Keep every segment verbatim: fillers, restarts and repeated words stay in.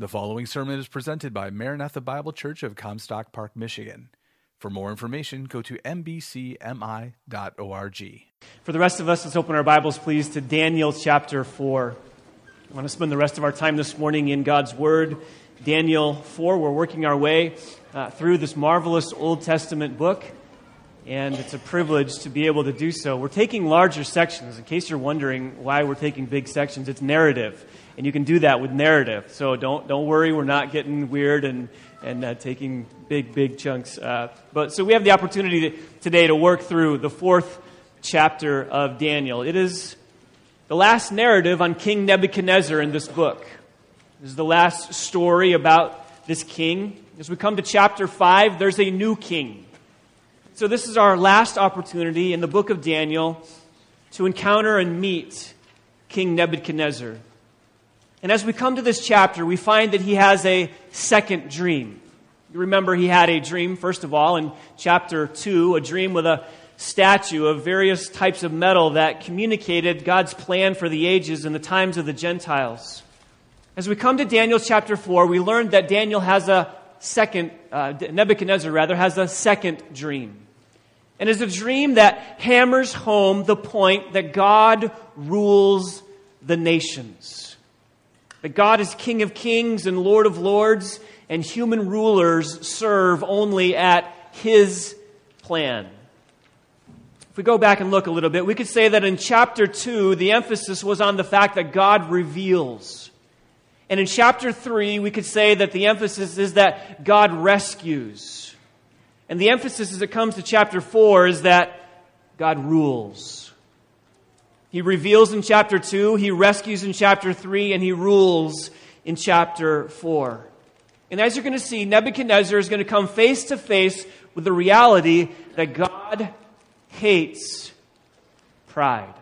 The following sermon is presented by Maranatha Bible Church of Comstock Park, Michigan. For more information, go to m b c m i dot org. For the rest of us, let's open our Bibles, please, to Daniel chapter four. I want to spend the rest of our time this morning in God's Word. Daniel four, we're working our way uh, through this marvelous Old Testament book, and it's a privilege to be able to do so. We're taking larger sections. In case you're wondering why we're taking big sections, it's narrative. And you can do that with narrative. So don't don't worry, we're not getting weird and, and uh, taking big, big chunks. Uh, but so we have the opportunity to, today to work through the fourth chapter of Daniel. It is the last narrative on King Nebuchadnezzar in this book. This is the last story about this king. As we come to chapter five, there's a new king. So this is our last opportunity in the book of Daniel to encounter and meet King Nebuchadnezzar. And as we come to this chapter, we find that he has a second dream. You remember he had a dream, first of all, in chapter two, a dream with a statue of various types of metal that communicated God's plan for the ages and the times of the Gentiles. As we come to Daniel chapter four, we learned that Daniel has a second, uh, Nebuchadnezzar rather, has a second dream. And it's a dream that hammers home the point that God rules the nations. That God is King of kings and Lord of lords, and human rulers serve only at His plan. If we go back and look a little bit, we could say that in chapter two, the emphasis was on the fact that God reveals. And in chapter three, we could say that the emphasis is that God rescues. And the emphasis as it comes to chapter four is that God rules. He reveals in chapter two, He rescues in chapter three, and He rules in chapter four. And as you're going to see, Nebuchadnezzar is going to come face to face with the reality that God hates pride.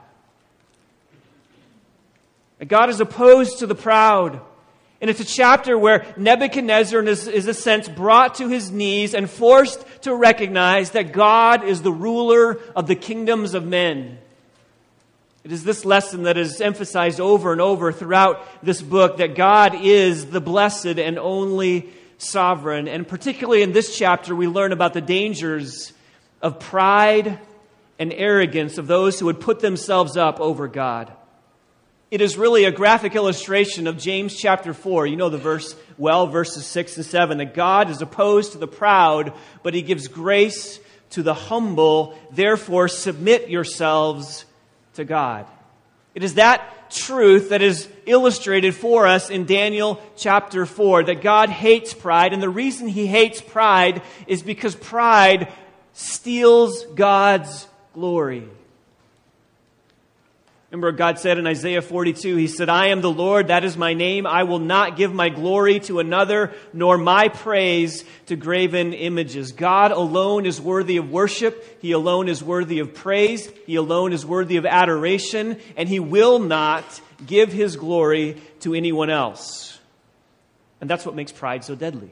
That God is opposed to the proud. And it's a chapter where Nebuchadnezzar is, is in a sense brought to his knees and forced to recognize that God is the ruler of the kingdoms of men. It is this lesson that is emphasized over and over throughout this book, that God is the blessed and only sovereign. And particularly in this chapter, we learn about the dangers of pride and arrogance of those who would put themselves up over God. It is really a graphic illustration of James chapter four. You know the verse well, verses six and seven, that God is opposed to the proud, but He gives grace to the humble. Therefore, submit yourselves to God. It is that truth that is illustrated for us in Daniel chapter four, that God hates pride, and the reason He hates pride is because pride steals God's glory. Remember what God said in Isaiah forty-two, He said, I am the Lord, that is my name. I will not give my glory to another, nor my praise to graven images. God alone is worthy of worship. He alone is worthy of praise. He alone is worthy of adoration. And He will not give His glory to anyone else. And that's what makes pride so deadly.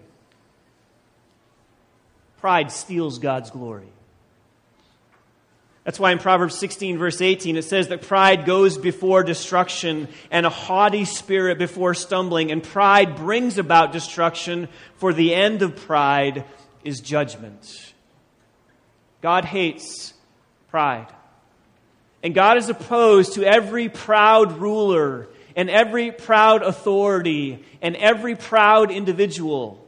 Pride steals God's glory. That's why in Proverbs sixteen, verse eighteen, it says that pride goes before destruction and a haughty spirit before stumbling. And pride brings about destruction, for the end of pride is judgment. God hates pride. And God is opposed to every proud ruler and every proud authority and every proud individual.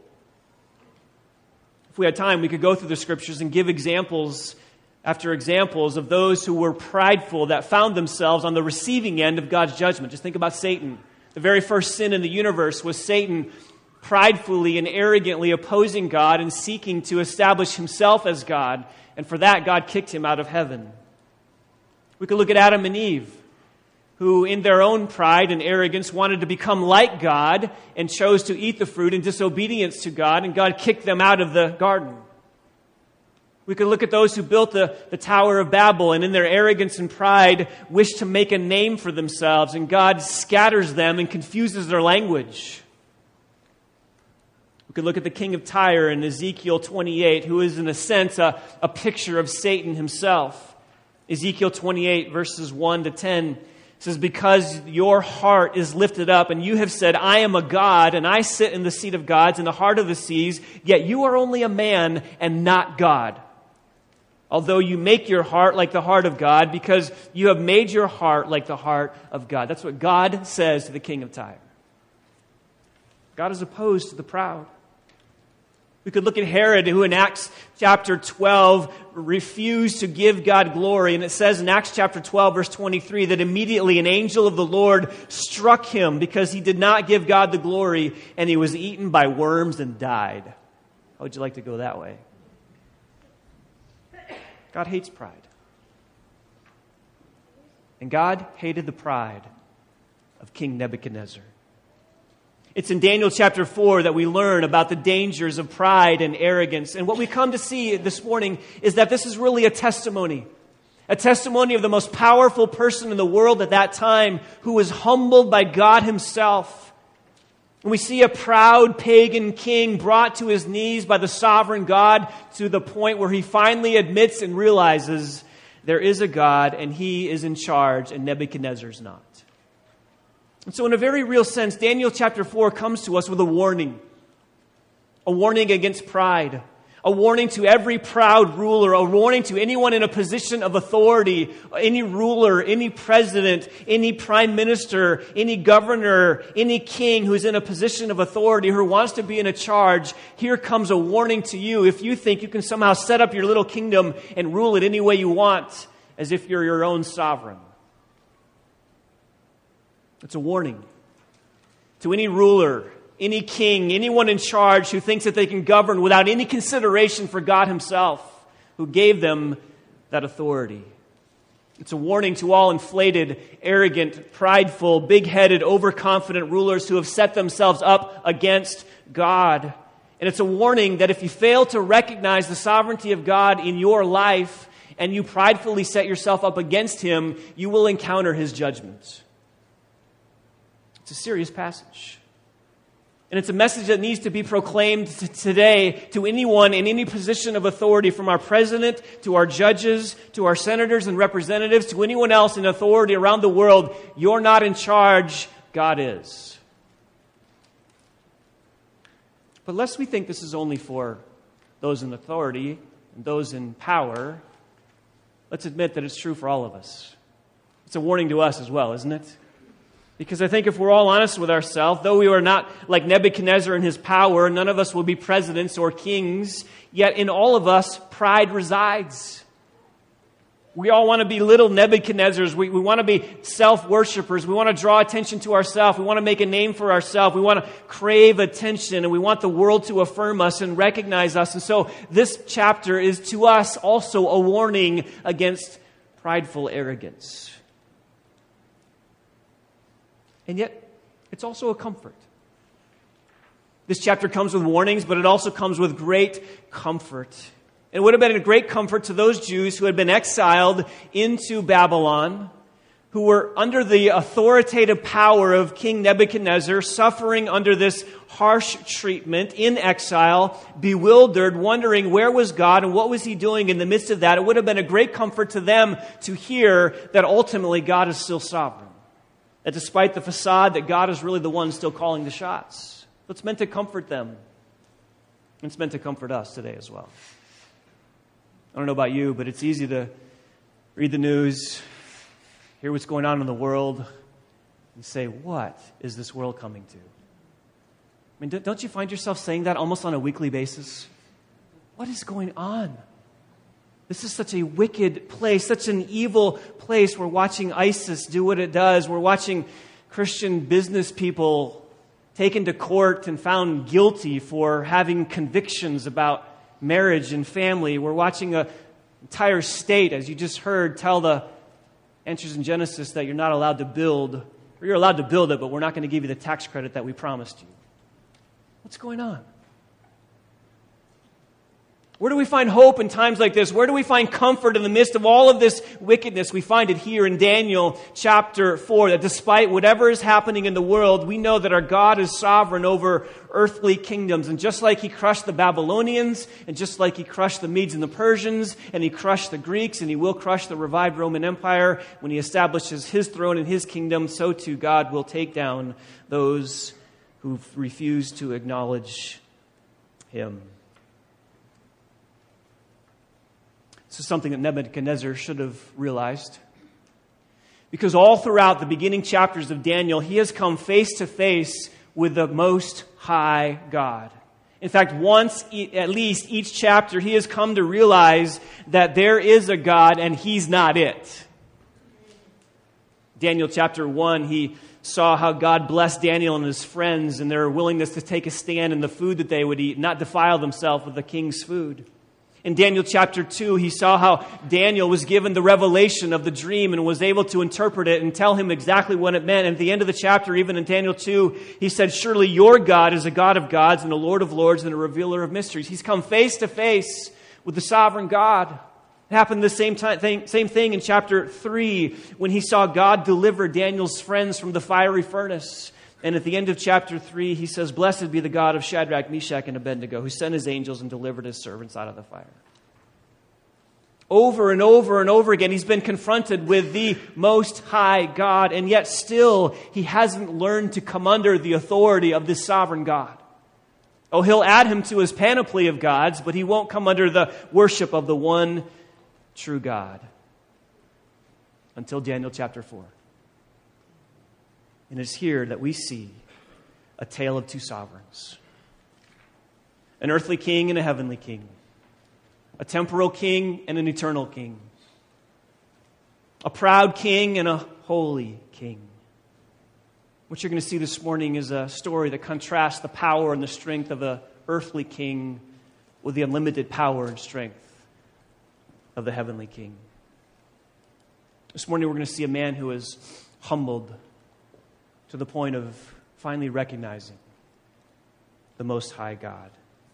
If we had time, we could go through the Scriptures and give examples after examples of those who were prideful, that found themselves on the receiving end of God's judgment. Just think about Satan. The very first sin in the universe was Satan pridefully and arrogantly opposing God and seeking to establish himself as God. And for that, God kicked him out of heaven. We could look at Adam and Eve, who in their own pride and arrogance wanted to become like God and chose to eat the fruit in disobedience to God, and God kicked them out of the garden. We could look at those who built the, the Tower of Babel and in their arrogance and pride wished to make a name for themselves, and God scatters them and confuses their language. We could look at the king of Tyre in Ezekiel twenty-eight, who is in a sense a, a picture of Satan himself. Ezekiel twenty-eight verses one to ten It says, because your heart is lifted up and you have said, I am a God and I sit in the seat of gods in the heart of the seas, yet you are only a man and not God. Although you make your heart like the heart of God, because you have made your heart like the heart of God. That's what God says to the king of Tyre. God is opposed to the proud. We could look at Herod, who in Acts chapter twelve refused to give God glory. And it says in Acts chapter twelve, verse twenty-three, that immediately an angel of the Lord struck him because he did not give God the glory, and he was eaten by worms and died. How would you like to go that way? God hates pride. And God hated the pride of King Nebuchadnezzar. It's in Daniel chapter four that we learn about the dangers of pride and arrogance. And what we come to see this morning is that this is really a testimony. A testimony of the most powerful person in the world at that time who was humbled by God himself. And we see a proud pagan king brought to his knees by the sovereign God to the point where he finally admits and realizes there is a God and he is in charge and Nebuchadnezzar's not. And so in a very real sense, Daniel chapter four comes to us with a warning. A warning against pride. A warning to every proud ruler. A warning to anyone in a position of authority. Any ruler, any president, any prime minister, any governor, any king who's in a position of authority, who wants to be in a charge. Here comes a warning to you if you think you can somehow set up your little kingdom and rule it any way you want, as if you're your own sovereign. It's a warning to any ruler, any king, anyone in charge who thinks that they can govern without any consideration for God himself, who gave them that authority. It's a warning to all inflated, arrogant, prideful, big-headed, overconfident rulers who have set themselves up against God. And it's a warning that if you fail to recognize the sovereignty of God in your life and you pridefully set yourself up against him, you will encounter his judgments. It's a serious passage. And it's a message that needs to be proclaimed t- today to anyone in any position of authority, from our president to our judges to our senators and representatives to anyone else in authority around the world. You're not in charge, God is. But lest we think this is only for those in authority and those in power, let's admit that it's true for all of us. It's a warning to us as well, isn't it? Because I think if we're all honest with ourselves, though we are not like Nebuchadnezzar in his power, none of us will be presidents or kings, yet in all of us, pride resides. We all want to be little Nebuchadnezzars. We, we want to be self-worshipers. We want to draw attention to ourselves. We want to make a name for ourselves. We want to crave attention, and we want the world to affirm us and recognize us. And so this chapter is to us also a warning against prideful arrogance. And yet, it's also a comfort. This chapter comes with warnings, but it also comes with great comfort. It would have been a great comfort to those Jews who had been exiled into Babylon, who were under the authoritative power of King Nebuchadnezzar, suffering under this harsh treatment in exile, bewildered, wondering where was God and what was he doing in the midst of that. It would have been a great comfort to them to hear that ultimately God is still sovereign. That despite the facade, that God is really the one still calling the shots. It's meant to comfort them. It's meant to comfort us today as well. I don't know about you, but it's easy to read the news, hear what's going on in the world, and say, what is this world coming to? I mean, don't you find yourself saying that almost on a weekly basis? What is going on? This is such a wicked place, such an evil place. We're watching ISIS do what it does. We're watching Christian business people taken to court and found guilty for having convictions about marriage and family. We're watching an entire state, as you just heard, tell the answers in Genesis that you're not allowed to build, or you're allowed to build it, but we're not going to give you the tax credit that we promised you. What's going on? Where do we find hope in times like this? Where do we find comfort in the midst of all of this wickedness? We find it here in Daniel chapter four, that despite whatever is happening in the world, we know that our God is sovereign over earthly kingdoms. And just like he crushed the Babylonians, and just like he crushed the Medes and the Persians, and he crushed the Greeks, and he will crush the revived Roman Empire when he establishes his throne and his kingdom, so too God will take down those who refuse to acknowledge him. This is something that Nebuchadnezzar should have realized. Because all throughout the beginning chapters of Daniel, he has come face to face with the Most High God. In fact, once at least each chapter, he has come to realize that there is a God and he's not it. Daniel chapter one, he saw how God blessed Daniel and his friends and their willingness to take a stand in the food that they would eat, not defile themselves with the king's food. In Daniel chapter two, he saw how Daniel was given the revelation of the dream and was able to interpret it and tell him exactly what it meant. And at the end of the chapter, even in Daniel two, he said, surely your God is a God of gods and a Lord of lords and a revealer of mysteries. He's come face to face with the sovereign God. It happened the same time, thing, same thing in chapter three when he saw God deliver Daniel's friends from the fiery furnace. And at the end of chapter three, he says, blessed be the God of Shadrach, Meshach, and Abednego, who sent his angels and delivered his servants out of the fire. Over and over and over again, he's been confronted with the Most High God, and yet still he hasn't learned to come under the authority of this sovereign God. Oh, he'll add him to his panoply of gods, but he won't come under the worship of the one true God. Until Daniel chapter four. And it's here that we see a tale of two sovereigns. An earthly king and a heavenly king. A temporal king and an eternal king. A proud king and a holy king. What you're going to see this morning is a story that contrasts the power and the strength of the earthly king with the unlimited power and strength of the heavenly king. This morning we're going to see a man who is humbled to the point of finally recognizing the Most High God.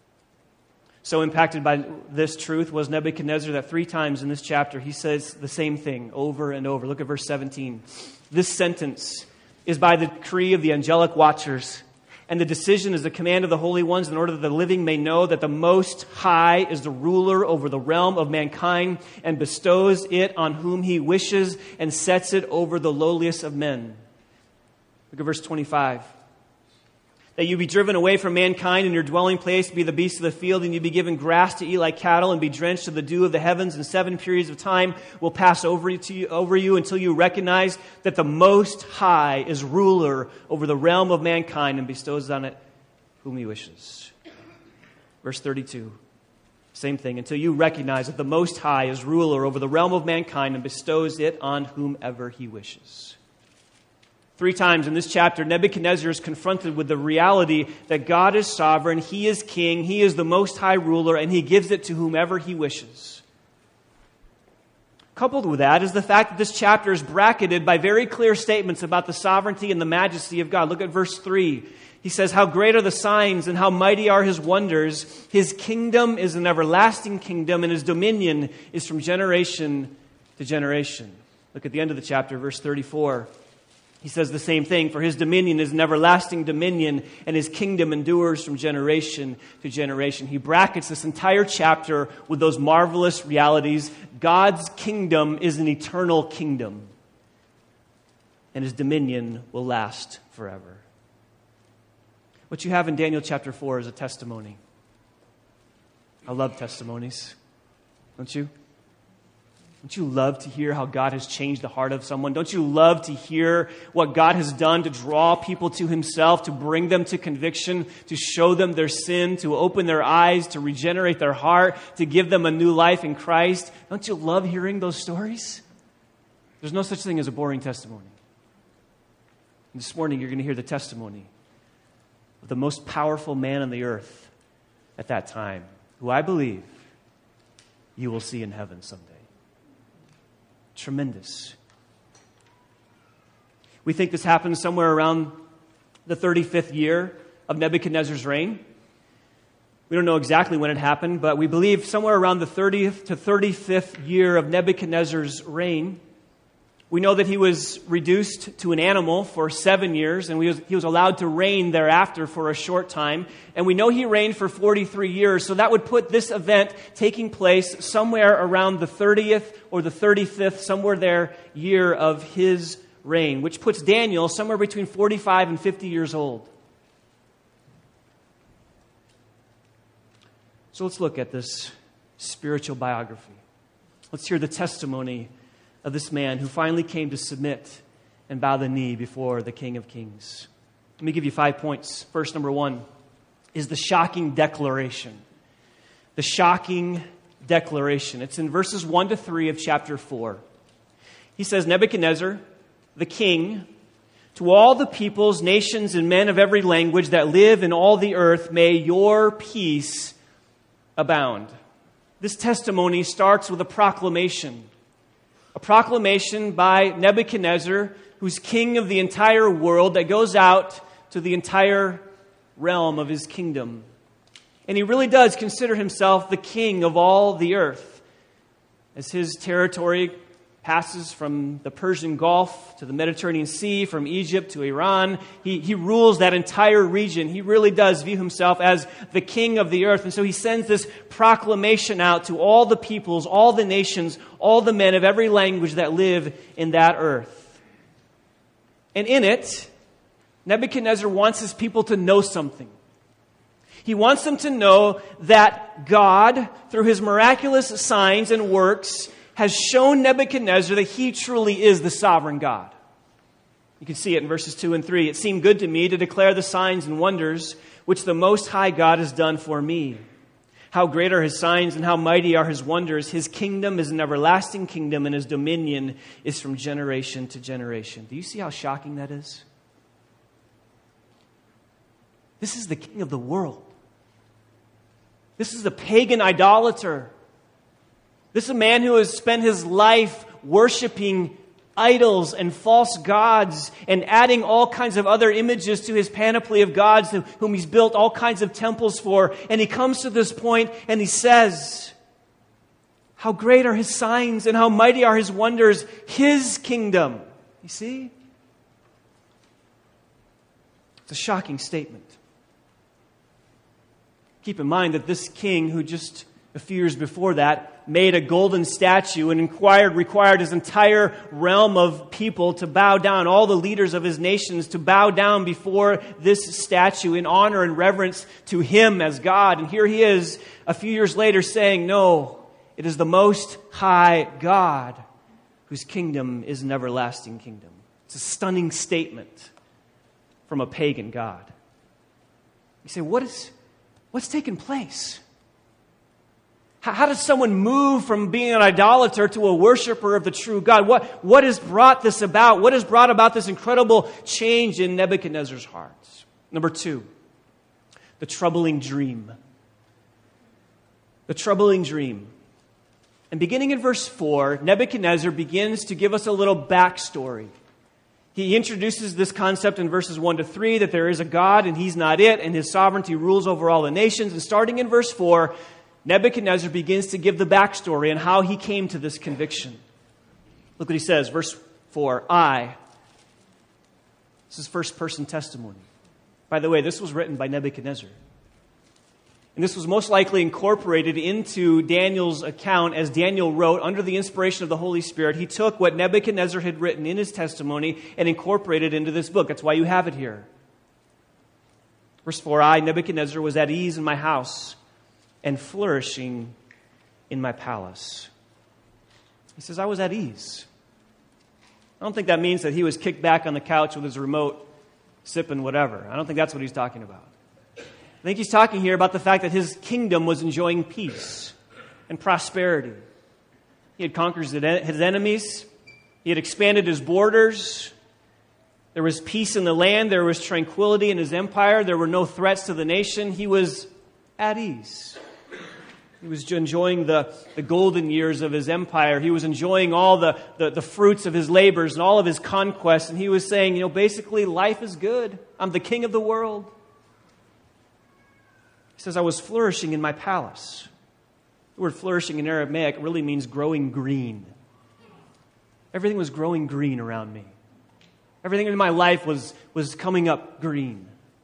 So impacted by this truth was Nebuchadnezzar that three times in this chapter he says the same thing over and over. Look at verse seventeen. This sentence is by the decree of the angelic watchers, and the decision is the command of the holy ones, in order that the living may know that the Most High is the ruler over the realm of mankind and bestows it on whom he wishes and sets it over the lowliest of men. Look at verse twenty-five. That you be driven away from mankind, and your dwelling place be the beasts of the field, and you be given grass to eat like cattle, and be drenched to the dew of the heavens, and seven periods of time will pass over you, over you until you recognize that the Most High is ruler over the realm of mankind and bestows on it whom he wishes. Verse thirty-two. Same thing. Until you recognize that the Most High is ruler over the realm of mankind and bestows it on whomever he wishes. Three times in this chapter, Nebuchadnezzar is confronted with the reality that God is sovereign, he is king, he is the Most High ruler, and he gives it to whomever he wishes. Coupled with that is the fact that this chapter is bracketed by very clear statements about the sovereignty and the majesty of God. Look at verse three. He says, how great are the signs and how mighty are his wonders. His kingdom is an everlasting kingdom, and his dominion is from generation to generation. Look at the end of the chapter, verse thirty-four. He says the same thing, for his dominion is an everlasting dominion, and his kingdom endures from generation to generation. He brackets this entire chapter with those marvelous realities. God's kingdom is an eternal kingdom, and his dominion will last forever. What you have in Daniel chapter four is a testimony. I love testimonies, don't you? Don't you love to hear how God has changed the heart of someone? Don't you love to hear what God has done to draw people to himself, to bring them to conviction, to show them their sin, to open their eyes, to regenerate their heart, to give them a new life in Christ? Don't you love hearing those stories? There's no such thing as a boring testimony. And this morning you're going to hear the testimony of the most powerful man on the earth at that time, who I believe you will see in heaven someday. Tremendous. We think this happened somewhere around the thirty-fifth year of Nebuchadnezzar's reign. We don't know exactly when it happened, but we believe somewhere around the thirtieth to thirty-fifth year of Nebuchadnezzar's reign. We know that he was reduced to an animal for seven years, and he was, he was allowed to reign thereafter for a short time. And we know he reigned for forty-three years, so that would put this event taking place somewhere around the thirtieth or the thirty-fifth, somewhere there, year of his reign, which puts Daniel somewhere between forty-five and fifty years old. So let's look at this spiritual biography. Let's hear the testimony of this man who finally came to submit and bow the knee before the King of Kings. Let me give you five points. First, number one, is the shocking declaration. The shocking declaration. It's in verses one to three of chapter four. He says, Nebuchadnezzar, the king, to all the peoples, nations, and men of every language that live in all the earth, may your peace abound. This testimony starts with a proclamation. A proclamation by Nebuchadnezzar, who's king of the entire world, that goes out to the entire realm of his kingdom. And he really does consider himself the king of all the earth, as his territory passes from the Persian Gulf to the Mediterranean Sea, from Egypt to Iran. He, he rules that entire region. He really does view himself as the king of the earth. And so he sends this proclamation out to all the peoples, all the nations, all the men of every language that live in that earth. And in it, Nebuchadnezzar wants his people to know something. He wants them to know that God, through his miraculous signs and works, has shown Nebuchadnezzar that he truly is the sovereign God. You can see it in verses two and three. It seemed good to me to declare the signs and wonders which the Most High God has done for me. How great are his signs and how mighty are his wonders. His kingdom is an everlasting kingdom, and his dominion is from generation to generation. Do you see how shocking that is? This is the king of the world. This is the pagan idolater. This is a man who has spent his life worshiping idols and false gods and adding all kinds of other images to his panoply of gods whom he's built all kinds of temples for. And he comes to this point and he says, how great are his signs and how mighty are his wonders, his kingdom. You see? It's a shocking statement. Keep in mind that this king, who just a few years before that made a golden statue and inquired, required his entire realm of people to bow down, all the leaders of his nations to bow down before this statue in honor and reverence to him as God. And here he is a few years later saying, no, it is the Most High God whose kingdom is an everlasting kingdom. It's a stunning statement from a pagan God. You say, what is, what's taken place? How does someone move from being an idolater to a worshiper of the true God? What, what has brought this about? What has brought about this incredible change in Nebuchadnezzar's heart? Number two, the troubling dream. The troubling dream. And beginning in verse four, Nebuchadnezzar begins to give us a little backstory. He introduces this concept in verses one to three, that there is a God and he's not it, and his sovereignty rules over all the nations. And starting in verse four, Nebuchadnezzar begins to give the backstory and how he came to this conviction. Look what he says, verse four, I. This is first person testimony. By the way, this was written by Nebuchadnezzar. And this was most likely incorporated into Daniel's account as Daniel wrote under the inspiration of the Holy Spirit. He took what Nebuchadnezzar had written in his testimony and incorporated it into this book. That's why you have it here. Verse four, I, Nebuchadnezzar, was at ease in my house and flourishing in my palace. He says, I was at ease. I don't think that means that he was kicked back on the couch with his remote, sipping whatever. I don't think that's what he's talking about. I think he's talking here about the fact that his kingdom was enjoying peace and prosperity. He had conquered his enemies. He had expanded his borders. There was peace in the land. There was tranquility in his empire. There were no threats to the nation. He was at ease. He was enjoying the, the golden years of his empire. He was enjoying all the, the, the fruits of his labors and all of his conquests. And he was saying, you know, basically, life is good. I'm the king of the world. He says, I was flourishing in my palace. The word flourishing in Aramaic really means growing green. Everything was growing green around me. Everything in my life was, was coming up green.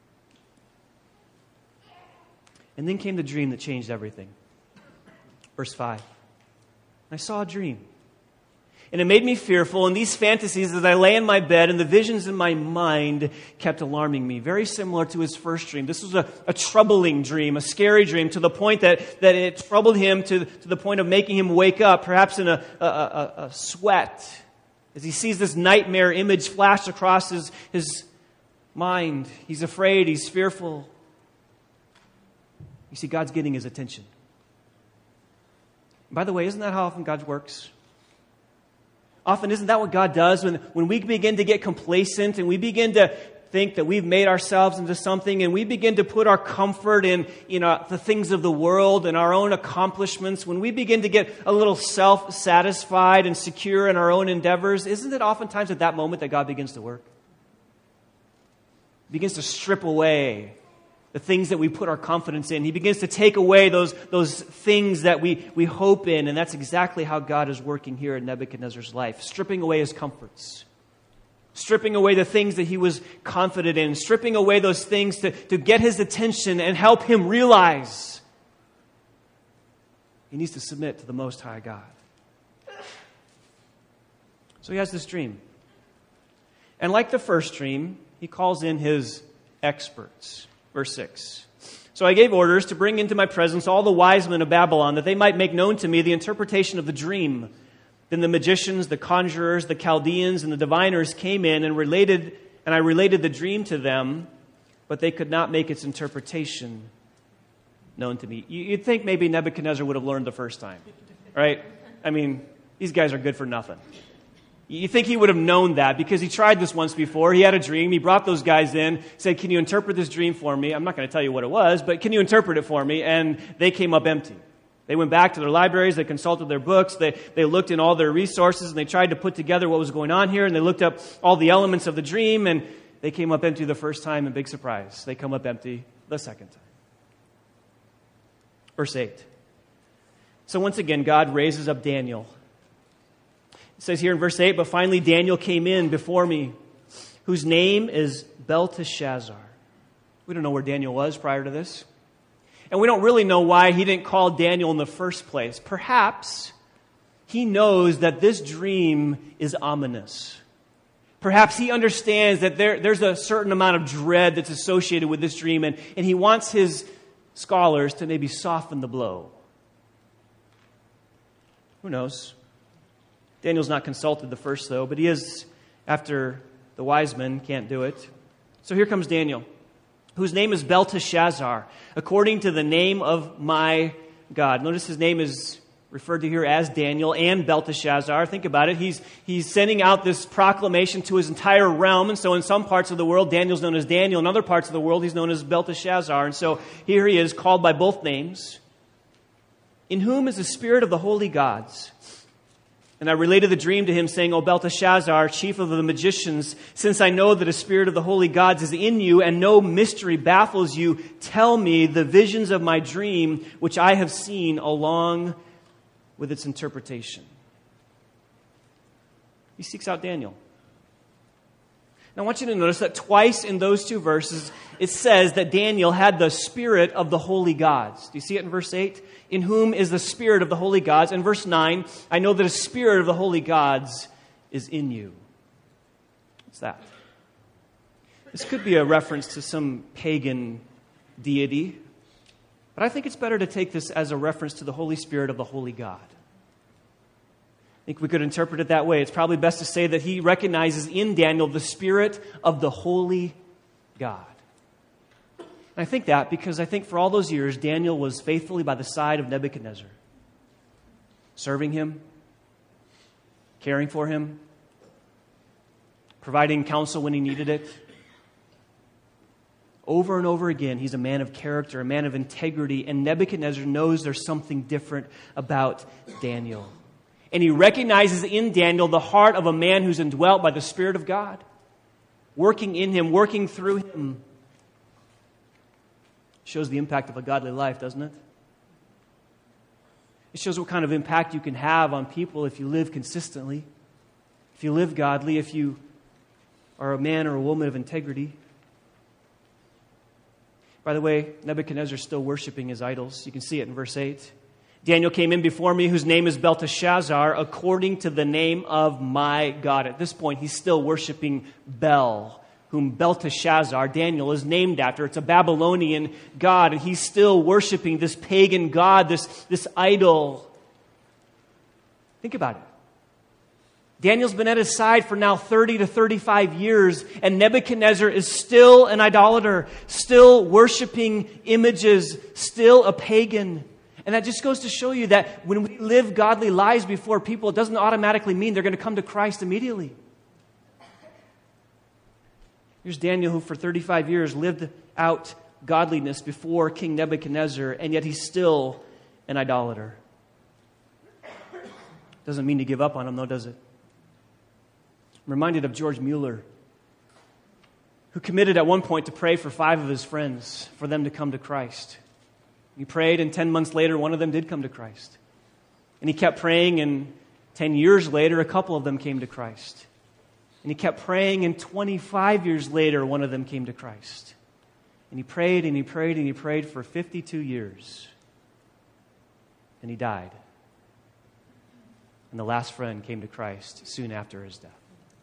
And then came the dream that changed everything. Verse five. I saw a dream. And it made me fearful, and these fantasies as I lay in my bed and the visions in my mind kept alarming me. Very similar to his first dream. This was a, a troubling dream, a scary dream, to the point that, that it troubled him to, to the point of making him wake up, perhaps in a, a, a, a sweat, as he sees this nightmare image flash across his, his mind. He's afraid, he's fearful. You see, God's getting his attention. By the way, isn't that how often God works? Often, isn't that what God does? When, when we begin to get complacent and we begin to think that we've made ourselves into something and we begin to put our comfort in, you know, the things of the world and our own accomplishments, when we begin to get a little self-satisfied and secure in our own endeavors, isn't it oftentimes at that moment that God begins to work? He begins to strip away the things that we put our confidence in. He begins to take away those, those things that we, we hope in. And that's exactly how God is working here in Nebuchadnezzar's life. Stripping away his comforts. Stripping away the things that he was confident in. Stripping away those things to, to get his attention and help him realize he needs to submit to the Most High God. So he has this dream. And like the first dream, he calls in his experts. Verse six. So I gave orders to bring into my presence all the wise men of Babylon, that they might make known to me the interpretation of the dream. Then the magicians, the conjurers, the Chaldeans, and the diviners came in and related, and I related the dream to them, but they could not make its interpretation known to me. You'd think maybe Nebuchadnezzar would have learned the first time, right? I mean, these guys are good for nothing. You think he would have known that because he tried this once before. He had a dream. He brought those guys in, said, can you interpret this dream for me? I'm not going to tell you what it was, but can you interpret it for me? And they came up empty. They went back to their libraries. They consulted their books. They, they looked in all their resources, and they tried to put together what was going on here. And they looked up all the elements of the dream, and they came up empty the first time, and big surprise, they come up empty the second time. Verse eight. So once again, God raises up Daniel. It says here in verse eight, but finally Daniel came in before me, whose name is Belteshazzar. We don't know where Daniel was prior to this. And we don't really know why he didn't call Daniel in the first place. Perhaps he knows that this dream is ominous. Perhaps he understands that there, there's a certain amount of dread that's associated with this dream, and, and he wants his scholars to maybe soften the blow. Who knows? Daniel's not consulted the first, though, but he is, after the wise men can't do it. So here comes Daniel, whose name is Belteshazzar, according to the name of my God. Notice his name is referred to here as Daniel and Belteshazzar. Think about it. He's, he's sending out this proclamation to his entire realm. And so in some parts of the world, Daniel's known as Daniel. In other parts of the world, he's known as Belteshazzar. And so here he is, called by both names. In whom is the spirit of the holy gods. And I related the dream to him, saying, O Belteshazzar, chief of the magicians, since I know that a spirit of the holy gods is in you, and no mystery baffles you, tell me the visions of my dream, which I have seen, along with its interpretation. He seeks out Daniel. Now I want you to notice that twice in those two verses, it says that Daniel had the spirit of the holy gods. Do you see it in verse eight? In whom is the spirit of the holy gods? In verse nine, I know that a spirit of the holy gods is in you. What's that? This could be a reference to some pagan deity, but I think it's better to take this as a reference to the Holy Spirit of the holy God. I think we could interpret it that way. It's probably best to say that he recognizes in Daniel the spirit of the holy God. And I think that because I think for all those years, Daniel was faithfully by the side of Nebuchadnezzar, serving him, caring for him, providing counsel when he needed it. Over and over again, he's a man of character, a man of integrity, and Nebuchadnezzar knows there's something different about Daniel. And he recognizes in Daniel the heart of a man who's indwelt by the Spirit of God, working in him, working through him. Shows the impact of a godly life, doesn't it? It shows what kind of impact you can have on people if you live consistently, if you live godly, if you are a man or a woman of integrity. By the way, Nebuchadnezzar is still worshiping his idols. You can see it in verse eight. Daniel came in before me, whose name is Belteshazzar, according to the name of my God. At this point, he's still worshiping Bel, whom Belteshazzar, Daniel, is named after. It's a Babylonian god, and he's still worshiping this pagan god, this, this idol. Think about it. Daniel's been at his side for now thirty to thirty-five years, and Nebuchadnezzar is still an idolater, still worshiping images, still a pagan. And that just goes to show you that when we live godly lives before people, it doesn't automatically mean they're going to come to Christ immediately. Here's Daniel, who for thirty-five years lived out godliness before King Nebuchadnezzar, and yet he's still an idolater. Doesn't mean to give up on him, though, does it? I'm reminded of George Mueller, who committed at one point to pray for five of his friends for them to come to Christ. He prayed, and ten months later, one of them did come to Christ. And he kept praying, and ten years later, a couple of them came to Christ. And he kept praying, and twenty-five years later, one of them came to Christ. And he prayed, and he prayed, and he prayed for fifty-two years. And he died. And the last friend came to Christ soon after his death.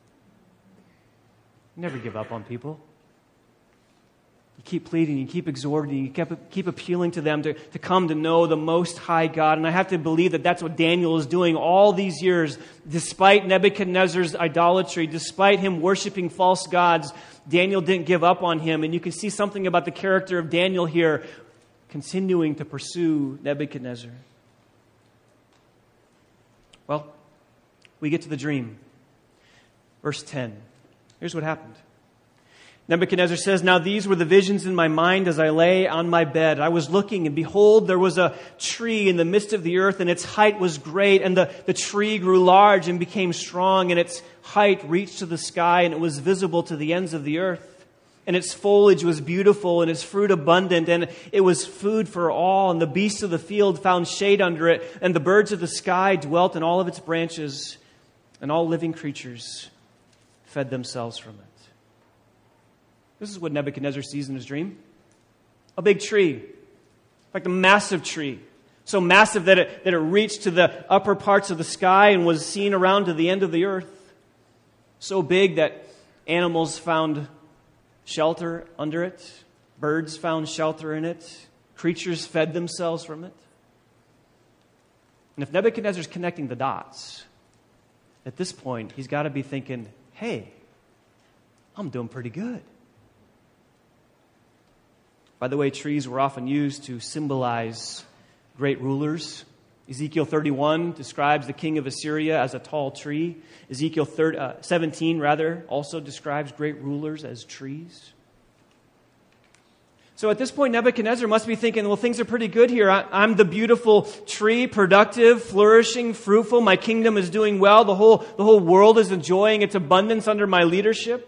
Never give up on people. You keep pleading, you keep exhorting, you keep, keep appealing to them to, to come to know the Most High God. And I have to believe that that's what Daniel is doing all these years. Despite Nebuchadnezzar's idolatry, despite him worshiping false gods, Daniel didn't give up on him. And you can see something about the character of Daniel here, continuing to pursue Nebuchadnezzar. Well, we get to the dream. Verse ten. Here's what happened. Nebuchadnezzar says, "Now these were the visions in my mind as I lay on my bed. I was looking, and behold, there was a tree in the midst of the earth, and its height was great, and the, the tree grew large and became strong, and its height reached to the sky, and it was visible to the ends of the earth. And its foliage was beautiful, and its fruit abundant, and it was food for all. And the beasts of the field found shade under it, and the birds of the sky dwelt in all of its branches, and all living creatures fed themselves from it." This is what Nebuchadnezzar sees in his dream. A big tree. In fact, a massive tree. So massive that it, that it reached to the upper parts of the sky and was seen around to the end of the earth. So big that animals found shelter under it. Birds found shelter in it. Creatures fed themselves from it. And if Nebuchadnezzar's connecting the dots, at this point, he's got to be thinking, hey, I'm doing pretty good. By the way, trees were often used to symbolize great rulers. Ezekiel thirty-one describes the king of Assyria as a tall tree. Ezekiel seventeen, rather, also describes great rulers as trees. So at this point, Nebuchadnezzar must be thinking, well, things are pretty good here. I, I'm the beautiful tree, productive, flourishing, fruitful. My kingdom is doing well. The whole, the whole world is enjoying its abundance under my leadership.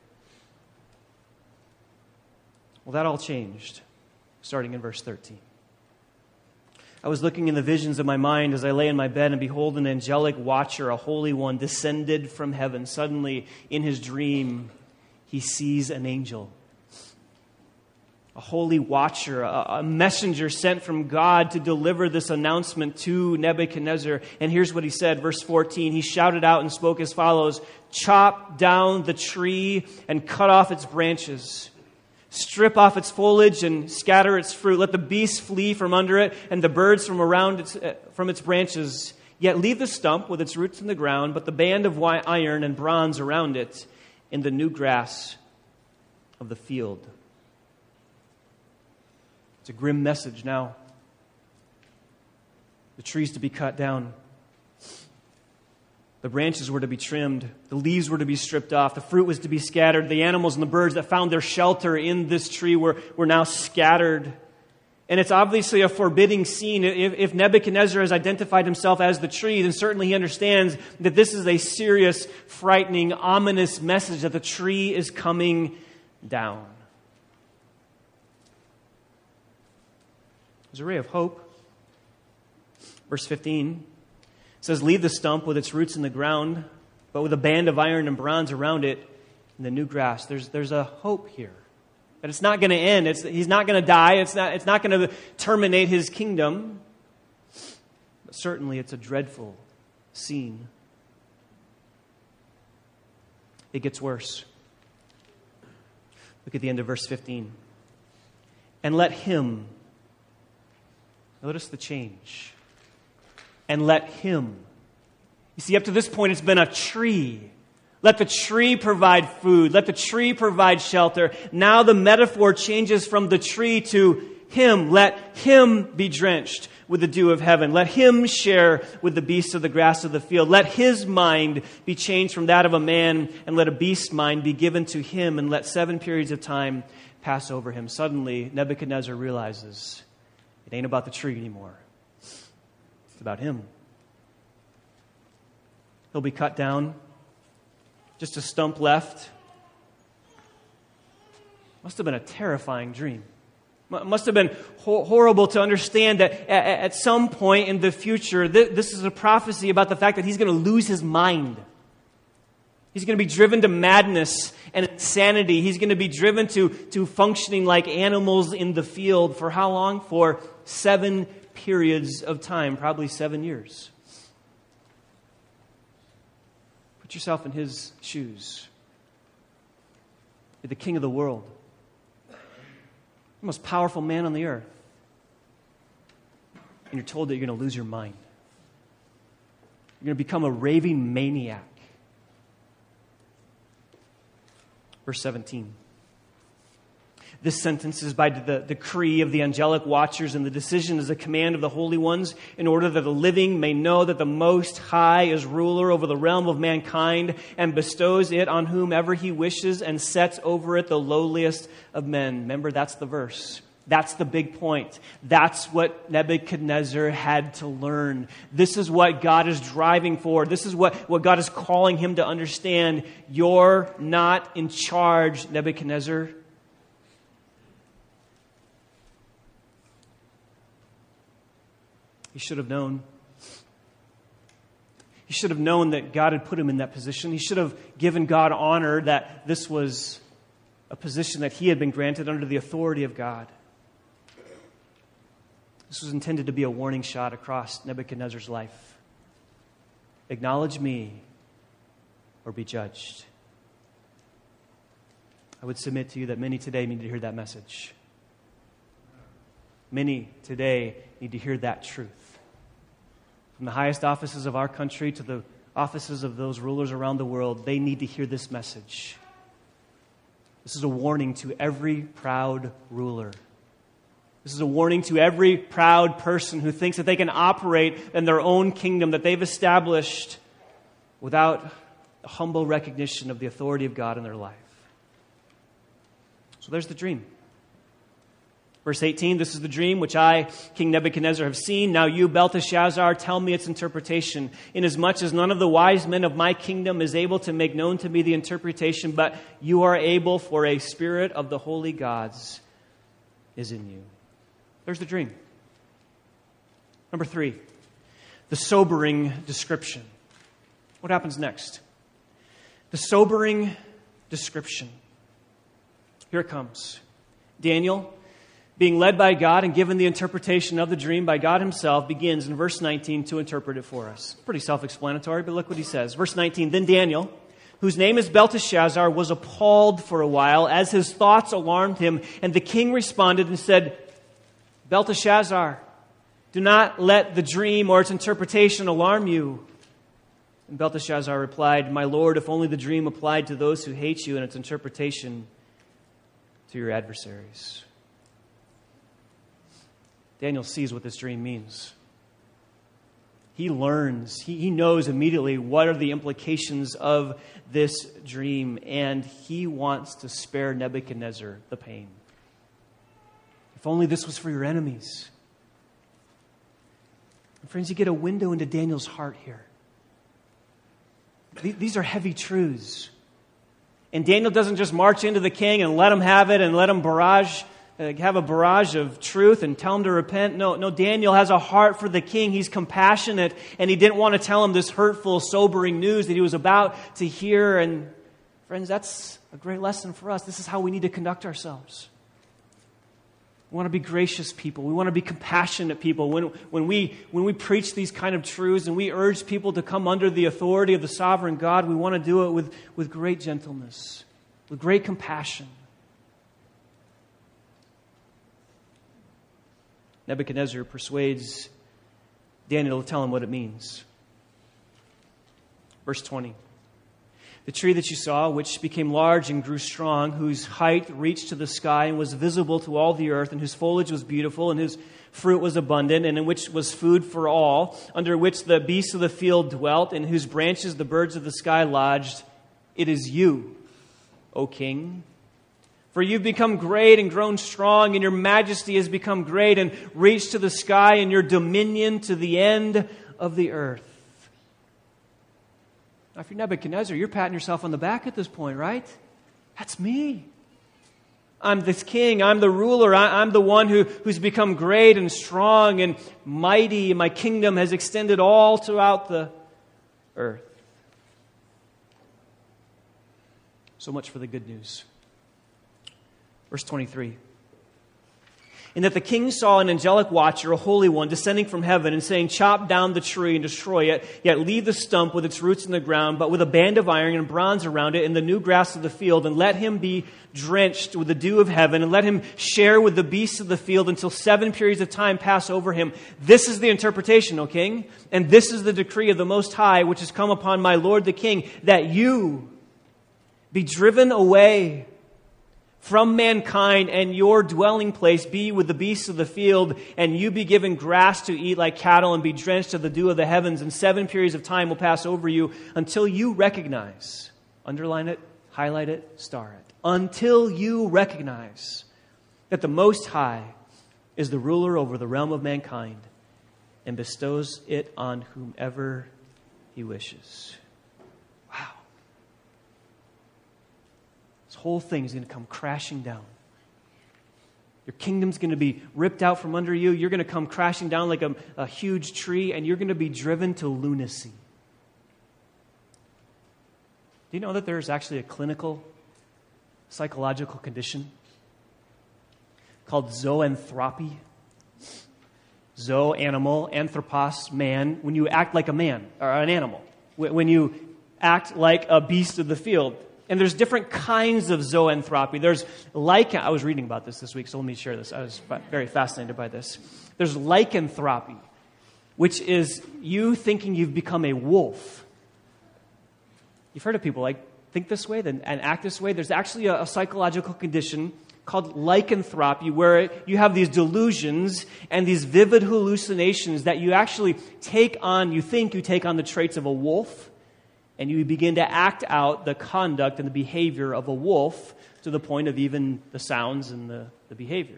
Well, that all changed, starting in verse thirteen. "I was looking in the visions of my mind as I lay in my bed, and behold, an angelic watcher, a holy one, descended from heaven. Suddenly, in his dream, he sees an angel. A holy watcher, a, a messenger sent from God to deliver this announcement to Nebuchadnezzar. And here's what he said, verse fourteen. He shouted out and spoke as follows, 'Chop down the tree and cut off its branches. Strip off its foliage and scatter its fruit. Let the beasts flee from under it and the birds from around its, uh, from its branches. Yet leave the stump with its roots in the ground, but the band of iron and bronze around it in the new grass of the field.'" It's a grim message now. The trees to be cut down. The branches were to be trimmed. The leaves were to be stripped off. The fruit was to be scattered. The animals and the birds that found their shelter in this tree were, were now scattered. And it's obviously a forbidding scene. If, if Nebuchadnezzar has identified himself as the tree, then certainly he understands that this is a serious, frightening, ominous message that the tree is coming down. There's a ray of hope. Verse fifteen says, leave the stump with its roots in the ground, but with a band of iron and bronze around it in the new grass. There's, there's a hope here. That it's not going to end. It's, he's not going to die. It's not, it's not going to terminate his kingdom. But certainly it's a dreadful scene. It gets worse. Look at the end of verse fifteen. And let him, notice the change. And let him. You see, up to this point, it's been a tree. Let the tree provide food. Let the tree provide shelter. Now the metaphor changes from the tree to him. Let him be drenched with the dew of heaven. Let him share with the beasts of the grass of the field. Let his mind be changed from that of a man, and let a beast's mind be given to him, and let seven periods of time pass over him. Suddenly, Nebuchadnezzar realizes it ain't about the tree anymore. It's about him. He'll be cut down. Just a stump left. Must have been a terrifying dream. Must have been ho- horrible to understand that at, at some point in the future, th- this is a prophecy about the fact that he's going to lose his mind. He's going to be driven to madness and insanity. He's going to be driven to, to functioning like animals in the field. For how long? For seven periods of time, probably seven years. Put yourself in his shoes. You're the king of the world. The most powerful man on the earth. And you're told that you're going to lose your mind. You're going to become a raving maniac. Verse seventeen. This sentence is by the decree of the angelic watchers, and the decision is a command of the holy ones, in order that the living may know that the Most High is ruler over the realm of mankind and bestows it on whomever he wishes and sets over it the lowliest of men. Remember, that's the verse. That's the big point. That's what Nebuchadnezzar had to learn. This is what God is driving for. This is what, what God is calling him to understand. You're not in charge, Nebuchadnezzar. He should have known. He should have known that God had put him in that position. He should have given God honor that this was a position that he had been granted under the authority of God. This was intended to be a warning shot across Nebuchadnezzar's life. Acknowledge me or be judged. I would submit to you that many today need to hear that message. Many today need to hear that truth. From the highest offices of our country to the offices of those rulers around the world, they need to hear this message. This is a warning to every proud ruler. This is a warning to every proud person who thinks that they can operate in their own kingdom that they've established without a humble recognition of the authority of God in their life. So there's the dream. Verse eighteen, this is the dream which I, King Nebuchadnezzar, have seen. Now you, Belteshazzar, tell me its interpretation, inasmuch as none of the wise men of my kingdom is able to make known to me the interpretation, but you are able, for a spirit of the holy gods is in you. There's the dream. Number three, the sobering description. What happens next? The sobering description. Here it comes. Daniel, being led by God and given the interpretation of the dream by God himself, begins in verse nineteen to interpret it for us. Pretty self-explanatory, but look what he says. Verse nineteen, then Daniel, whose name is Belteshazzar, was appalled for a while as his thoughts alarmed him. And the king responded and said, Belteshazzar, do not let the dream or its interpretation alarm you. And Belteshazzar replied, my lord, if only the dream applied to those who hate you and its interpretation to your adversaries. Daniel sees what this dream means. He learns, he, he knows immediately what are the implications of this dream, and he wants to spare Nebuchadnezzar the pain. If only this was for your enemies. And friends, you get a window into Daniel's heart here. These are heavy truths. And Daniel doesn't just march into the king and let him have it and let him barrage uh, have a barrage of truth and tell him to repent. No, no, Daniel has a heart for the king. He's compassionate, and he didn't want to tell him this hurtful, sobering news that he was about to hear. And friends, that's a great lesson for us. This is how we need to conduct ourselves. We want to be gracious people. We want to be compassionate people. When, when, we, when we preach these kind of truths and we urge people to come under the authority of the sovereign God, we want to do it with, with great gentleness, with great compassion. Nebuchadnezzar persuades Daniel to tell him what it means. Verse twenty. The tree that you saw, which became large and grew strong, whose height reached to the sky and was visible to all the earth, and whose foliage was beautiful, and whose fruit was abundant, and in which was food for all, under which the beasts of the field dwelt, and whose branches the birds of the sky lodged, it is you, O king. For you've become great and grown strong, and your majesty has become great and reached to the sky, and your dominion to the end of the earth. Now, if you're Nebuchadnezzar, you're patting yourself on the back at this point, right? That's me. I'm this king. I'm the ruler. I, I'm the one who, who's become great and strong and mighty. My kingdom has extended all throughout the earth. So much for the good news. Verse twenty-three. And that the king saw an angelic watcher, a holy one, descending from heaven and saying, chop down the tree and destroy it, yet leave the stump with its roots in the ground, but with a band of iron and bronze around it in the new grass of the field, and let him be drenched with the dew of heaven, and let him share with the beasts of the field until seven periods of time pass over him. This is the interpretation, O king, and this is the decree of the Most High, which has come upon my lord the king, that you be driven away from mankind, and your dwelling place be with the beasts of the field, and you be given grass to eat like cattle, and be drenched of the dew of the heavens, and seven periods of time will pass over you until you recognize, underline it, highlight it, star it, until you recognize that the Most High is the ruler over the realm of mankind and bestows it on whomever he wishes. Wow. This whole thing is going to come crashing down. Your kingdom's going to be ripped out from under you. You're going to come crashing down like a, a huge tree, and you're going to be driven to lunacy. Do you know that there's actually a clinical, psychological condition called zoanthropy? Zo, animal, anthropos, man. When you act like a man, or an animal. When you act like a beast of the field. And there's different kinds of zoanthropy. There's lichen. I was reading about this this week, so let me share this. I was very fascinated by this. There's lycanthropy, which is you thinking you've become a wolf. You've heard of people like think this way and act this way. There's actually a, a psychological condition called lycanthropy, where you have these delusions and these vivid hallucinations that you actually take on, you think you take on the traits of a wolf, and you begin to act out the conduct and the behavior of a wolf to the point of even the sounds and the, the behavior.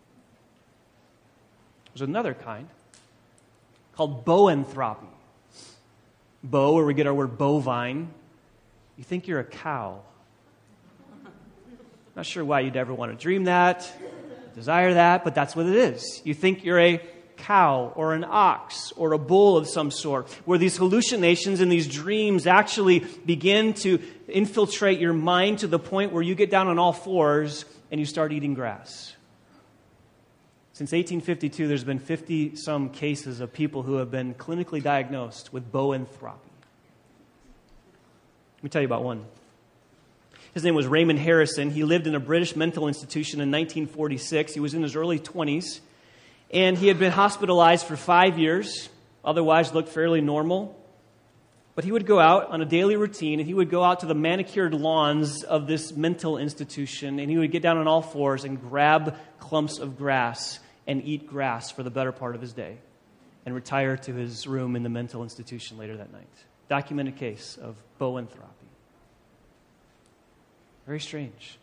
There's another kind called boanthropy. Bo, where we get our word bovine. You think you're a cow. Not sure why you'd ever want to dream that, desire that, but that's what it is. You think you're a cow or an ox or a bull of some sort, where these hallucinations and these dreams actually begin to infiltrate your mind to the point where you get down on all fours and you start eating grass. Since eighteen fifty-two, there's been fifty-some cases of people who have been clinically diagnosed with boanthropy. Let me tell you about one. His name was Raymond Harrison. He lived in a British mental institution in nineteen forty-six. He was in his early twenties. And he had been hospitalized for five years, otherwise looked fairly normal. But he would go out on a daily routine, and he would go out to the manicured lawns of this mental institution, and he would get down on all fours and grab clumps of grass and eat grass for the better part of his day, and retire to his room in the mental institution later that night. Documented case of boanthropy. Very strange.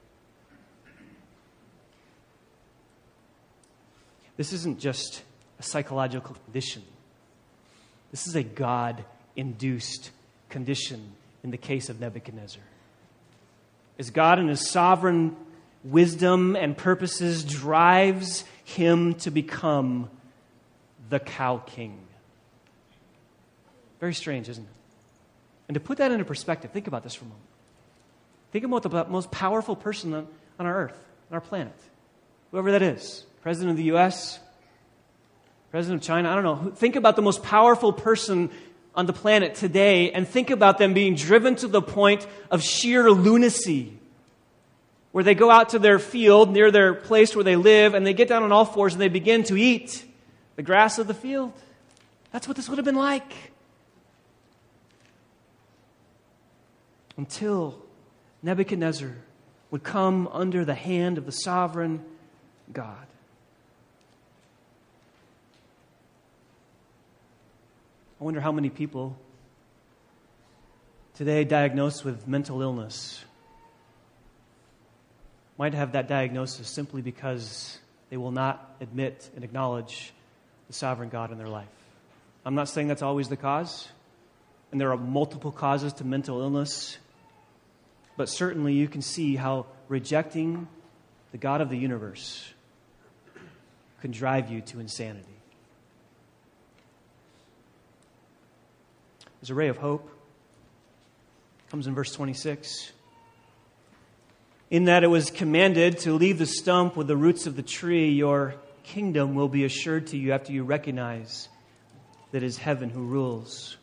This isn't just a psychological condition. This is a God-induced condition in the case of Nebuchadnezzar. As God in his sovereign wisdom and purposes drives him to become the cow king. Very strange, isn't it? And to put that into perspective, think about this for a moment. Think about the most powerful person on, on our earth, on our planet. Whoever that is. President of the U S, President of China, I don't know. Think about the most powerful person on the planet today and think about them being driven to the point of sheer lunacy, where they go out to their field near their place where they live and they get down on all fours and they begin to eat the grass of the field. That's what this would have been like. Until Nebuchadnezzar would come under the hand of the sovereign God. I wonder how many people today diagnosed with mental illness might have that diagnosis simply because they will not admit and acknowledge the sovereign God in their life. I'm not saying that's always the cause, and there are multiple causes to mental illness, but certainly you can see how rejecting the God of the universe can drive you to insanity. There's a ray of hope. It comes in verse twenty-six. In that it was commanded to leave the stump with the roots of the tree, your kingdom will be assured to you after you recognize that it is heaven who rules.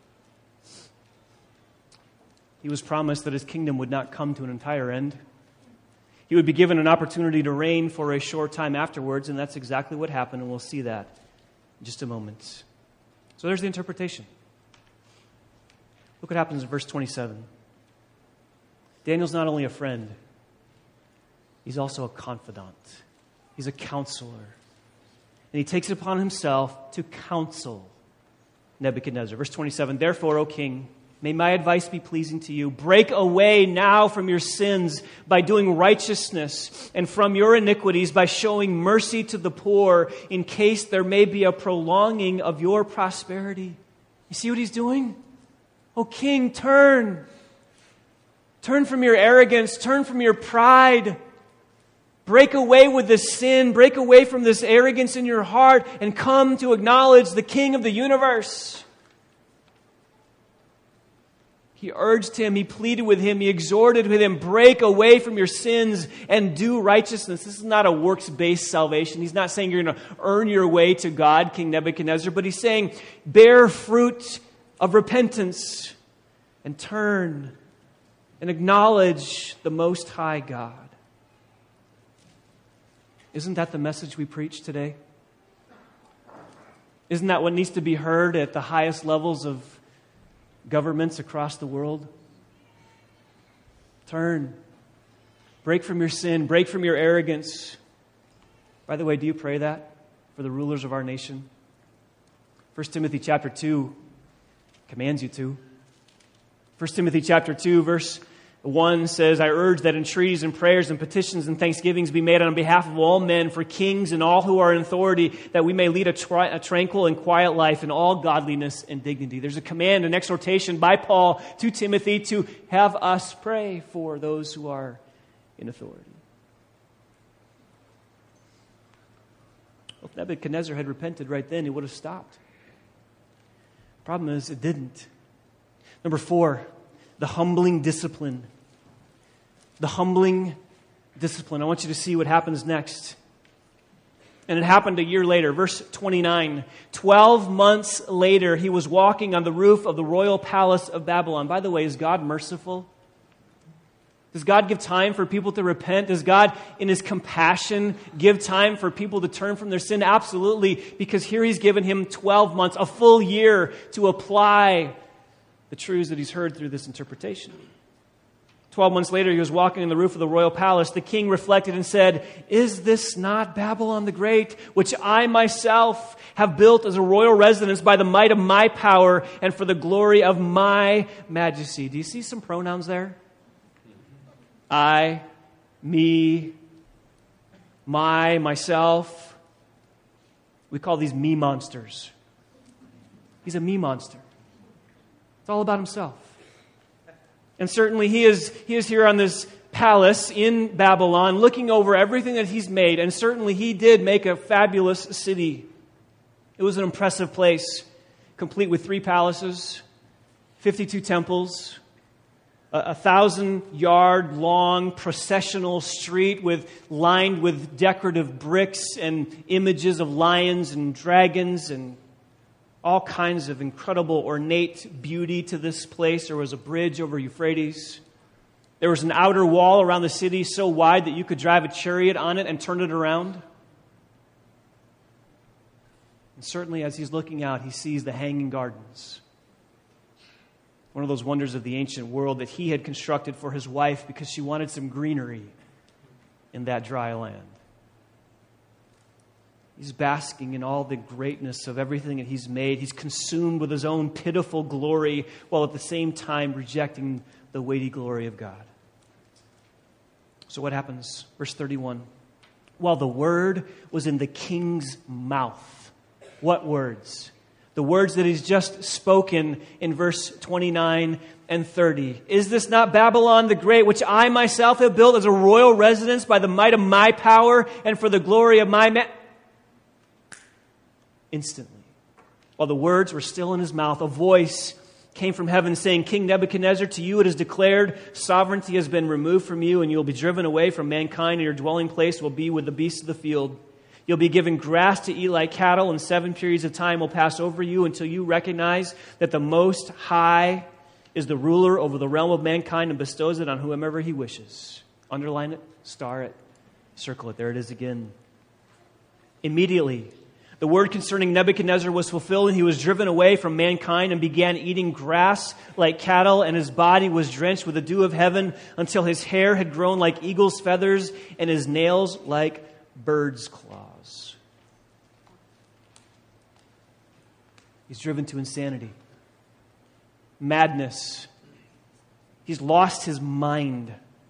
He was promised that his kingdom would not come to an entire end. He would be given an opportunity to reign for a short time afterwards, and that's exactly what happened, and we'll see that in just a moment. So there's the interpretation. Look what happens in verse twenty-seven. Daniel's not only a friend, he's also a confidant. He's a counselor. And he takes it upon himself to counsel Nebuchadnezzar. Verse twenty-seven, therefore, O king, may my advice be pleasing to you. Break away now from your sins by doing righteousness, and from your iniquities by showing mercy to the poor, in case there may be a prolonging of your prosperity. You see what he's doing? O king, turn. Turn from your arrogance. Turn from your pride. Break away with this sin. Break away from this arrogance in your heart and come to acknowledge the King of the universe. He urged him, he pleaded with him, he exhorted with him, break away from your sins and do righteousness. This is not a works-based salvation. He's not saying you're going to earn your way to God, King Nebuchadnezzar, but he's saying bear fruit of repentance and turn and acknowledge the Most High God. Isn't that the message we preach today? Isn't that what needs to be heard at the highest levels of governments across the world? Turn. Break from your sin. Break from your arrogance. By the way, do you pray that for the rulers of our nation? First Timothy chapter two commands you to. First Timothy chapter two, verse one says, I urge that entreaties and prayers and petitions and thanksgivings be made on behalf of all men, for kings and all who are in authority, that we may lead a, tri- a tranquil and quiet life in all godliness and dignity. There's a command, an exhortation by Paul to Timothy to have us pray for those who are in authority. Well, if Nebuchadnezzar had repented right then, he would have stopped. Problem is, it didn't. Number four, the humbling discipline. The humbling discipline. I want you to see what happens next. And it happened a year later. Verse twenty-nine. Twelve months later, he was walking on the roof of the royal palace of Babylon. By the way, is God merciful? Does God give time for people to repent? Does God, in His compassion, give time for people to turn from their sin? Absolutely, because here He's given him twelve months, a full year, to apply the truths that he's heard through this interpretation. Twelve months later, he was walking on the roof of the royal palace. The king reflected and said, is this not Babylon the Great, which I myself have built as a royal residence by the might of my power and for the glory of my majesty? Do you see some pronouns there? I, me, my, myself. We call these me monsters. He's a me monster. It's all about himself. And certainly he is, he is here on this palace in Babylon, looking over everything that he's made, and certainly he did make a fabulous city. It was an impressive place, complete with three palaces, fifty-two temples, a thousand-yard-long processional street with lined with decorative bricks and images of lions and dragons and all kinds of incredible ornate beauty to this place. There was a bridge over Euphrates. There was an outer wall around the city so wide that you could drive a chariot on it and turn it around. And certainly as he's looking out, he sees the Hanging Gardens, one of those wonders of the ancient world that he had constructed for his wife because she wanted some greenery in that dry land. He's basking in all the greatness of everything that he's made. He's consumed with his own pitiful glory while at the same time rejecting the weighty glory of God. So what happens? Verse thirty-one. While the word was in the king's mouth. What words? The words that he's just spoken in verse twenty-nine and thirty. Is this not Babylon the Great, which I myself have built as a royal residence by the might of my power and for the glory of my man? Instantly, while the words were still in his mouth, a voice came from heaven saying, King Nebuchadnezzar, to you it is declared, sovereignty has been removed from you, and you will be driven away from mankind, and your dwelling place will be with the beasts of the field. You'll be given grass to eat like cattle, and seven periods of time will pass over you until you recognize that the Most High is the ruler over the realm of mankind and bestows it on whomever he wishes. Underline it, star it, circle it. There it is again. Immediately, the word concerning Nebuchadnezzar was fulfilled, and he was driven away from mankind and began eating grass like cattle, and his body was drenched with the dew of heaven until his hair had grown like eagle's feathers and his nails like bird's claws. He's driven to insanity, madness. He's lost his mind.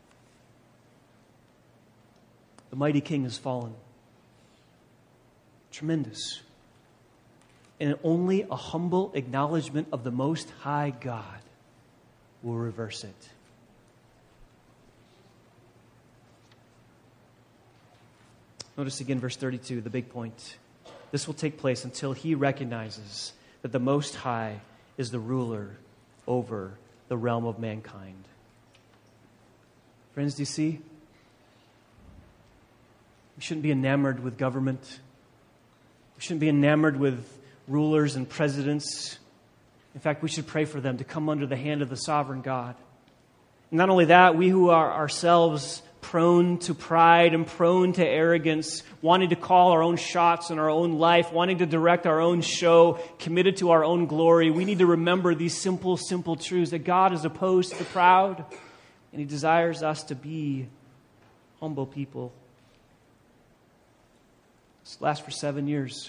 The mighty king has fallen. Tremendous. And only a humble acknowledgement of the Most High God will reverse it. Notice again verse thirty-two, the big point. This will take place until he recognizes that the Most High is the ruler over the realm of mankind. Friends, do you see? We shouldn't be enamored with government. We shouldn't be enamored with rulers and presidents. In fact, we should pray for them to come under the hand of the sovereign God. And not only that, we who are ourselves prone to pride and prone to arrogance, wanting to call our own shots in our own life, wanting to direct our own show, committed to our own glory, we need to remember these simple, simple truths that God is opposed to the proud, and He desires us to be humble people. This lasts for seven years.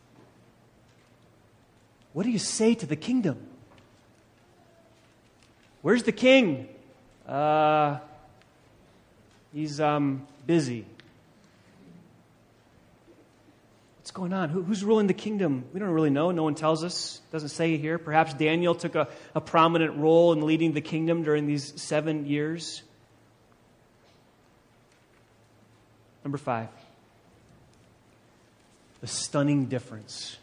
What do you say to the kingdom? Where's the king? Uh, he's um, busy. What's going on? Who, who's ruling the kingdom? We don't really know. No one tells us. Doesn't say here. Perhaps Daniel took a, a prominent role in leading the kingdom during these seven years. Number five. The stunning difference.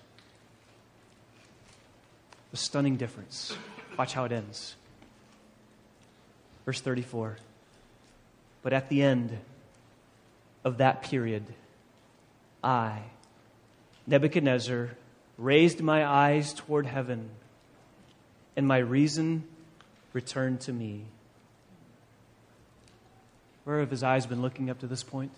The stunning difference. Watch how it ends. Verse thirty-four. But at the end of that period, I, Nebuchadnezzar, raised my eyes toward heaven, and my reason returned to me. Where have his eyes been looking up to this point?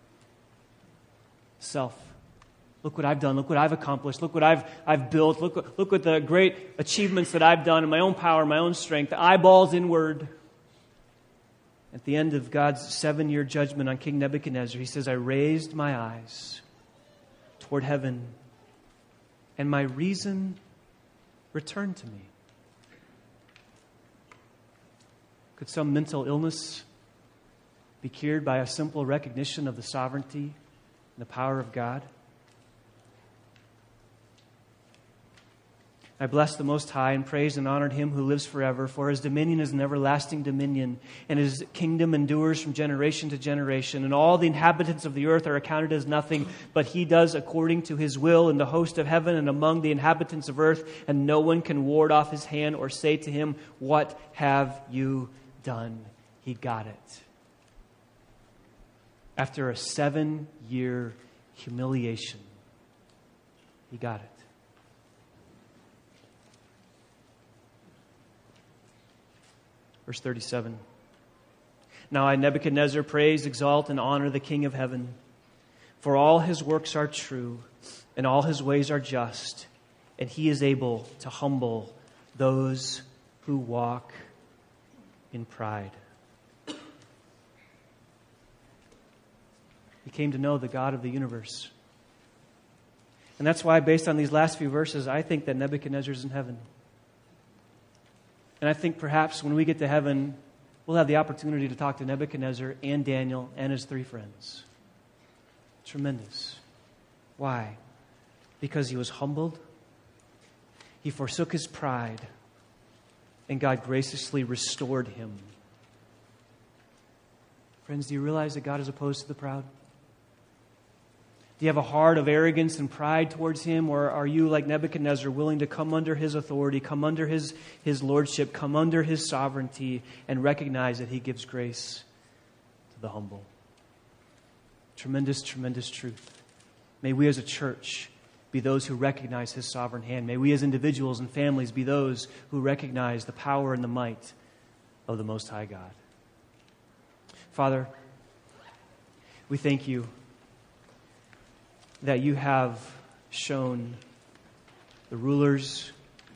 Self. Look what I've done. Look what I've accomplished. Look what I've I've built. Look what, look what the great achievements that I've done in my own power, my own strength. The eyeballs inward. At the end of God's seven-year judgment on King Nebuchadnezzar, he says, I raised my eyes toward heaven, and my reason returned to me. Could some mental illness be cured by a simple recognition of the sovereignty and the power of God? I blessed the Most High and praised and honored him who lives forever, for his dominion is an everlasting dominion, and his kingdom endures from generation to generation. And all the inhabitants of the earth are accounted as nothing, but he does according to his will in the host of heaven and among the inhabitants of earth, and no one can ward off his hand or say to him, "What have you done?" He got it. After a seven-year humiliation, he got it. Verse thirty-seven. Now I, Nebuchadnezzar, praise, exalt, and honor the King of heaven, for all his works are true, and all his ways are just, and he is able to humble those who walk in pride. He came to know the God of the universe. And that's why, based on these last few verses, I think that Nebuchadnezzar's in heaven. And I think perhaps when we get to heaven, we'll have the opportunity to talk to Nebuchadnezzar and Daniel and his three friends. Tremendous. Why? Because he was humbled, he forsook his pride, and God graciously restored him. Friends, do you realize that God is opposed to the proud? Do you have a heart of arrogance and pride towards him, or are you, like Nebuchadnezzar, willing to come under his authority, come under his, his lordship, come under his sovereignty, and recognize that he gives grace to the humble? Tremendous, tremendous truth. May we as a church be those who recognize his sovereign hand. May we as individuals and families be those who recognize the power and the might of the Most High God. Father, we thank you that you have shown the rulers,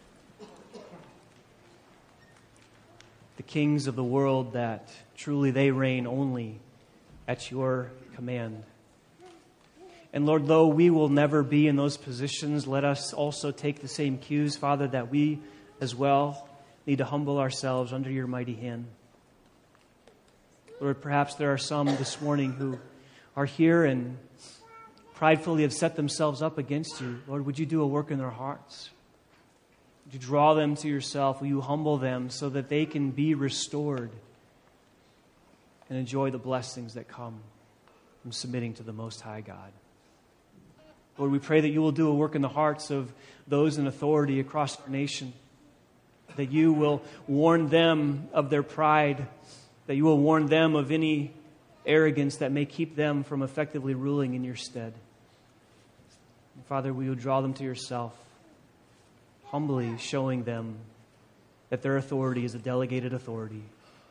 the kings of the world, that truly they reign only at your command. And Lord, though we will never be in those positions, let us also take the same cues, Father, that we as well need to humble ourselves under your mighty hand. Lord, perhaps there are some this morning who are here and pridefully have set themselves up against you. Lord, would you do a work in their hearts? Would you draw them to yourself? Will you humble them so that they can be restored and enjoy the blessings that come from submitting to the Most High God? Lord, we pray that you will do a work in the hearts of those in authority across our nation, that you will warn them of their pride, that you will warn them of any arrogance that may keep them from effectively ruling in your stead. And Father, will you draw them to yourself, humbly showing them that their authority is a delegated authority.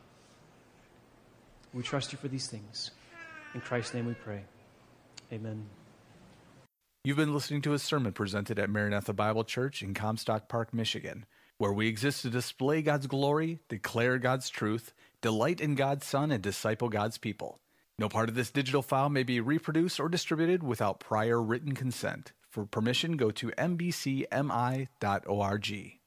We trust you for these things. In Christ's name we pray. Amen. You've been listening to a sermon presented at Maranatha Bible Church in Comstock Park, Michigan, where we exist to display God's glory, declare God's truth, delight in God's Son, and disciple God's people. No part of this digital file may be reproduced or distributed without prior written consent. For permission, go to m b c m i dot org.